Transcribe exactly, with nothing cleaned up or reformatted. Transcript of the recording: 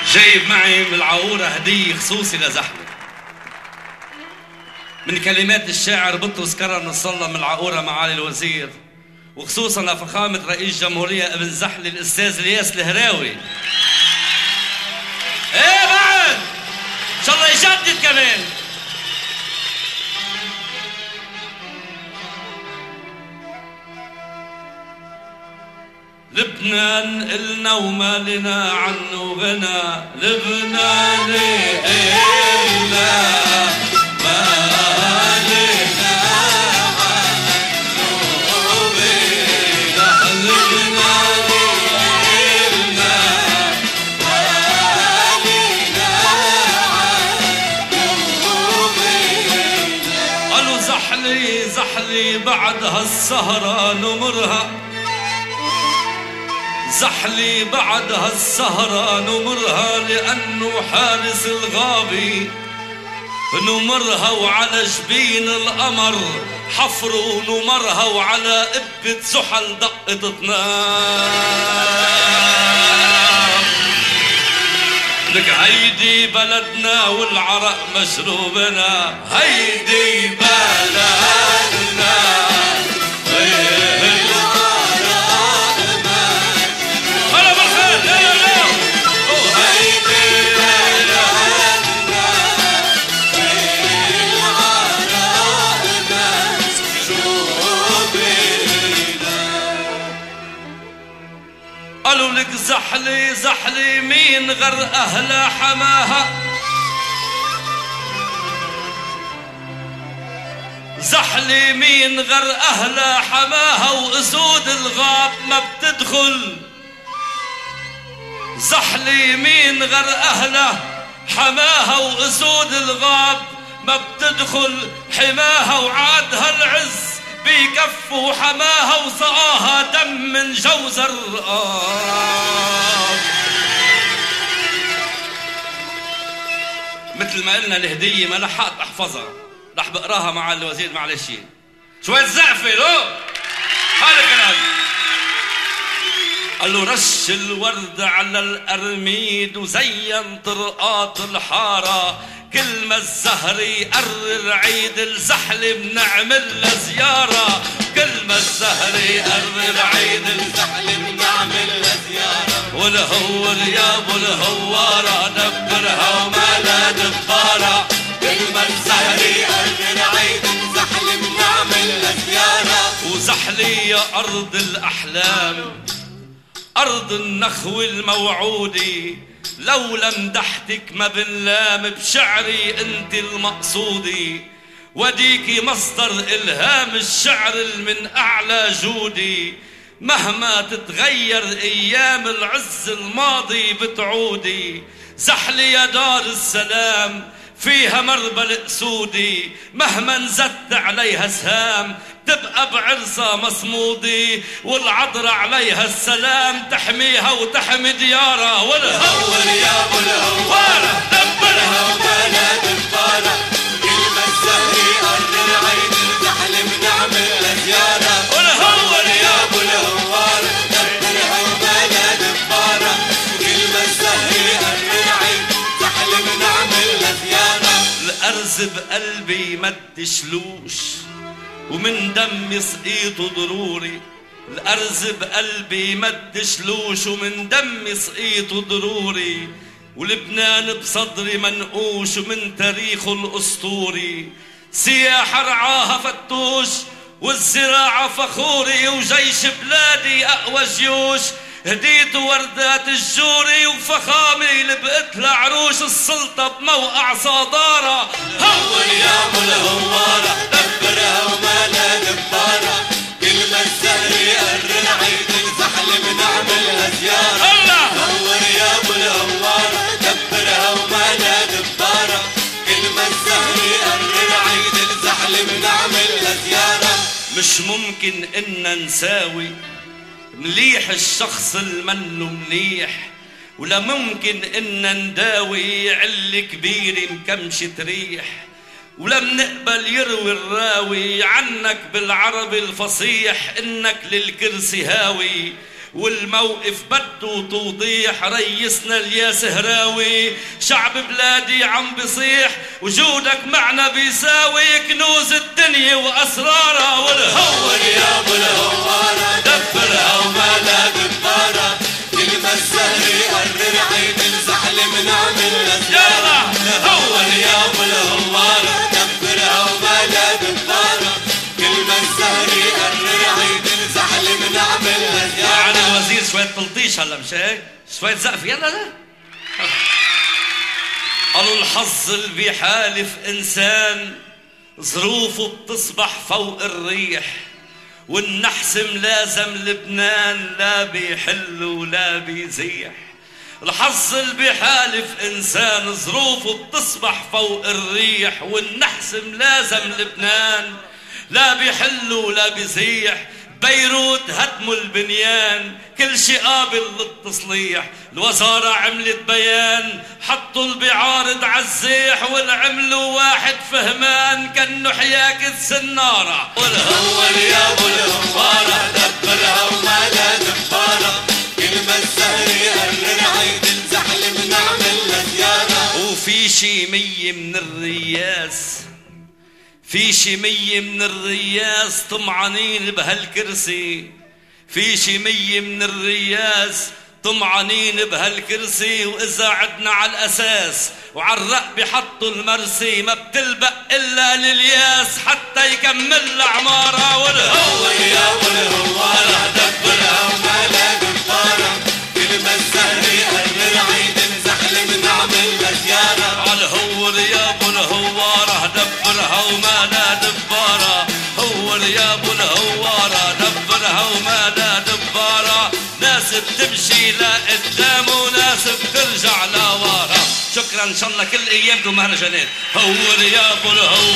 جايب معي من العاورة هدية خصوصي لزحلة من كلمات الشاعر بطرس كرم نصر الله من العاورة معالي الوزير، وخصوصا لفخامة رئيس جمهورية ابن زحلة الأستاذ الياس الهراوي. ايه بعد ان شاء الله يجدد كمان. لبنان إلنا وما لنا عنه غنى، لبنان إلنا ما لنا عنه غنى، لبنان إلنا ما لنا عنه غنى. قالوا زحلي زحلي بعد هالسهرة نمرها، زحلي بعد هالسهرة نمرها، لأنه حارس الغابي نمرها، وعلى جبين القمر حفر نمرها، وعلى قبة زحل دقت طنان. لك هيدي بلدنا والعرق مشروبنا، هيدي بلدنا زحلي زحلي مين غر أهلا حماها، زحلي مين غر أهلا حماها، وأسود الغاب ما بتدخل، زحلي مين غر أهلا حماها، وأسود الغاب ما بتدخل حماها، وعادها العز بكفه حماها، وسقاها دم من جوز الرقاب. مثل ما قلنا الهدية ما لحقت احفظها، رح بقراها مع الوزير معلش. شوية زعفة لو هذا كلام. قال له رش الورد على الأرميد وزين طرقات الحارة، كل ما الزهر يقرر عيد الزحلة بنعمل له زيارة، كل ما الزهر يقرر عيد الزحلة بنعمل له زيارة، والهور يا ابو الهوارة دبرها وما لا دبارة، كل ما الزهر يقرر عيد الزحلة بنعمل له زيارة. وزحلة يا أرض الأحلام، أرض النخو الموعودي، لولا مدحتك ما بنلام، بشعري انت المقصودي، وديكي مصدر إلهام الشعر من أعلى جودي، مهما تتغير أيام العز الماضي بتعودي. زحلي يا دار السلام فيها مربل أسودي، مهما انزدت عليها سهام تبقى بعرسها مصمودي، والعذرة عليها السلام تحميها وتحمي ديارها، والهور يا ابو الهوارة دبرها وما لا دبارة، كل ما الزهر يقرر عيد الزحلة بنعمل له زيارة، والهور يا ابو الهوارة دبرها وما لا دبارة، كل ما الزهر يقرر عيد الزحلة بنعمل له زيارة. الأرز بقلبي مد شلوش ومن دمي سقيته ضروري، الأرز بقلبي مد شلوش ومن دمي سقيته ضروري، ولبنان بصدري منقوش ومن تاريخه الأسطوري، سياحة رعاها فتوش والزراعة فخوري، وجيش بلادي أقوى جيوش هديت وردات الجوري، وفخامي لبقت لعروش السلطة بموقع صدارة. هور يا ابو الهوارة دبرها وما لا دبارة، كل ما الزهر يقرر عيد الزحلة بنعمل له زيارة. هور يا ابو الهوارة دبرها وما لا دبارة، كل ما الزهر يقرر عيد الزحلة بنعمل له زيارة. مش ممكن إننا نساوي مليح الشخص المنه مليح، ولا ممكن إننا نداوي عل كبير مكمشة ريح، ولا منقبل يروي الراوي عنك بالعربي الفصيح إنك للكرسي هاوي، والموقف بده توضيح. ريسنا الياس هراوي شعب بلادي عم بصيح وجودك معنا بيساوي كنوز الدنيا واسرارها. والهول يا ابو الهوارة دبرها وما لا دبارة كلمة الزهري قرر عيد الزحل بنعمل لزيارة. الهول يا ابو الهوارة دبرها وما لا دبارة كلمة الزهري قرر عيد الزحل بنعمل لزيارة. يعني الوزير شوية تلطيش هلا مش هيك؟ شوية زقف يلا لا. قالوا الحظ اللي بيحالف انسان ظروفه بتصبح فوق الريح والنحس ملازم لبنان لا بيحل ولا بيزيح. الحظ اللي بيحالف انسان ظروفه بتصبح فوق الريح والنحس ملازم لبنان لا بيحل ولا بيزيح. بيروت هدموا البنيان كل شي قابل للتصليح. الوزارة عملت بيان حطوا البعارض عالزيح والعملوا واحد فهمان كأنه حياك السنارة. والهول يا ابو الهوارة دبرها وما لا دبارة كلمة الزهري قرر عيد الزحل بنعمل لزيارة. وفي شي مية من الرياس في شي مية من الرياس طمعانين بهالكرسي. في شي مية من الرياس طمعانين بهالكرسي وإذا عدنا على الأساس وعالرق بحطوا المرسي ما بتلبق إلا للياس حتى يكمل عمارة. والهول يا ابو الهوارة دبرها وما لا دبارة كلمة الزهري قرر عيد الزحل بنعمل لزيارة. عالهول يا ابو الهوارة دبرها وما لا دبارة. هول يا ابو الهوارة دبرها وما لا دبارة ناس بتمشي لقدام وناس بترجع لورا. شكرا ان شاء الله كل ايامكم مهرجانات. هول يا ابو الهوارة